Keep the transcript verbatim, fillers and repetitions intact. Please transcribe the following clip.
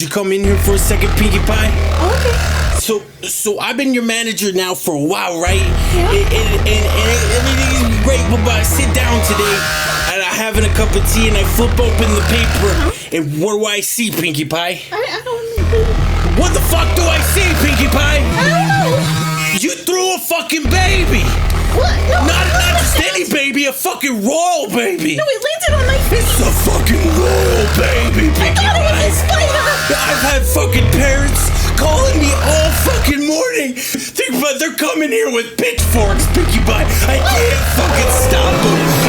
You come in here for a second, Pinkie Pie? Okay. So, so I've been your manager now for a while, right? Yeah. And, and, and, and everything's great, but I sit down today, and I'm having a cup of tea, and I flip open the paper, uh-huh. and what do I see, Pinkie Pie? I, I don't know. What the fuck do I see, Pinkie Pie? I don't know. You threw a fucking baby. What? No, not, not just any baby, a fucking royal baby. No, it landed on my face. It's a fucking royal baby, Pinkie I thought it was a spider. I've had fucking parents calling me all fucking morning. Think about they're coming here with pitchforks, Pinkie Pie. I can't fucking stop them.